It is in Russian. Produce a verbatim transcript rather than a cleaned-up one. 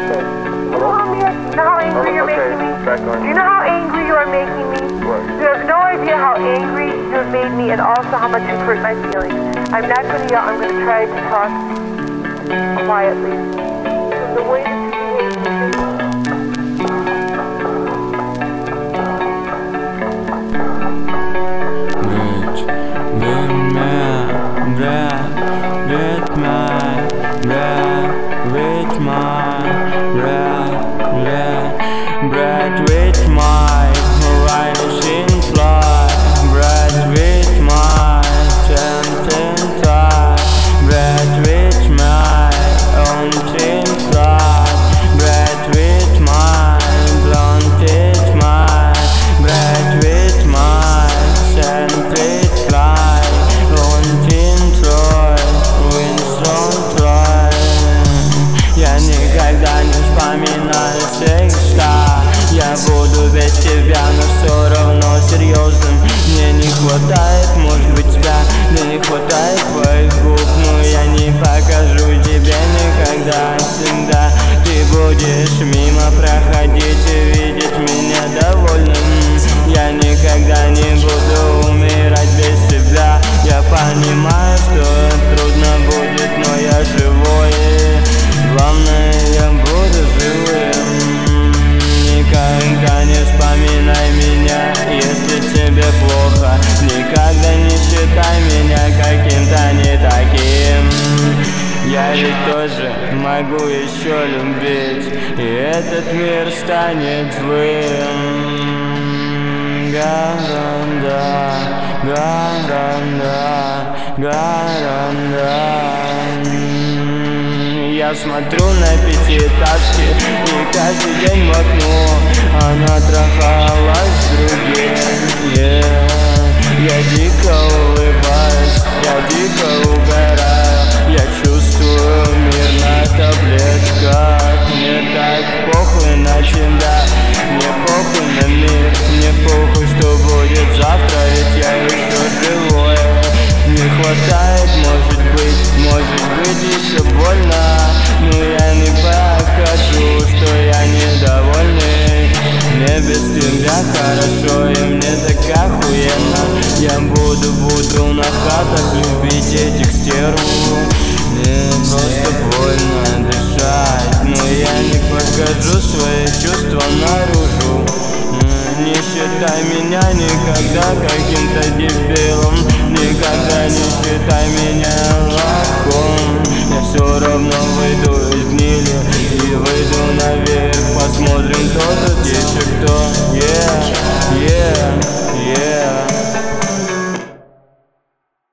okay. You know how, me, you know how angry you're Okay, making me? back on. Do you know how angry you are making me? What? You have no idea how angry you have made me and also how much you've hurt my feelings. I'm not going to yell. I'm going to try to talk quietly. The way that you behave. With my breath, with my breath, breath, breath, with my rising fly, breath with my tempting thigh, breath with my haunting fly, breath with my blunted mind, breath with my scented fly, haunting Troy, Winston Troy. Я никогда не вспоминаю всегда. Я буду без тебя, но все равно серьезным. Мне не хватает, может быть, тебя. Мне не хватает твоих губ, но я не покажу тебе никогда. Всегда ты будешь мимо проходить и видеть меня довольным. Я никогда не буду умирать без тебя. Я понимаю, что трудно будет, но я живой. Главное, я буду живым. Никогда не вспоминай меня, если тебе плохо. Никогда не считай меня каким-то не таким. Я ведь тоже могу еще любить, и этот мир станет злым. Гаранда, гаранда, гаранда. Я смотрю на пятиэтажки и каждый день в окно она трахалась с другим. Yeah. Я дико улыбаюсь, я дико угораю. Я чувствую мир на таблетках. Мне так похуй на тебя, мне похуй на мир. Мне похуй, что будет завтра, ведь я еще живой. Не хватает, может быть, может быть еще больно, но я не покажу, что я недовольный. Мне без тебя хорошо, и мне так охуенно. Я буду, буду на хатах любить этих стерв. Мне просто больно дышать, но я не покажу свои чувства наружу. Не считай меня никогда каким-то дебилом, никогда не считай меня лохом. Я все равно выйду из гнили и выйду наверх. Посмотрим, кто тут еще кто.